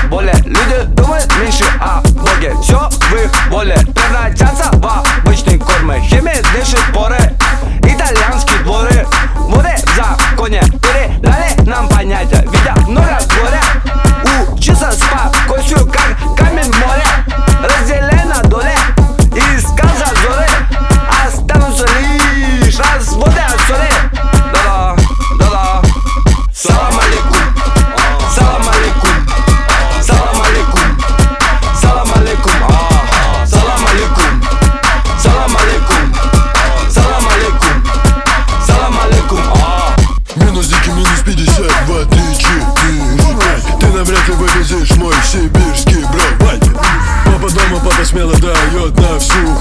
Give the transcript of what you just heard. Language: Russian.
более. Люди думают меньше о Боге. Все в их воле превратятся в обычные кормы. Химия дышит поры, итальянские дворы. Воды в законе передали нам понятия. Видя много горя, учиться спокойствию, как камень в море. Разделяй на доли и сказа зоры. Останутся лишь разводы от соли. Да-да, да-да. Салам алейкум, салам алейкум, салам алейкум, салам алейкум, салам алейкум, салам алейкум, салам алейкум, салам алейкум. Минус дикий, минус 50, 2, 3, 4, 5. Ты навряд ли вывезешь мой сибирский бровь. Папа дома, папа смело дает на всю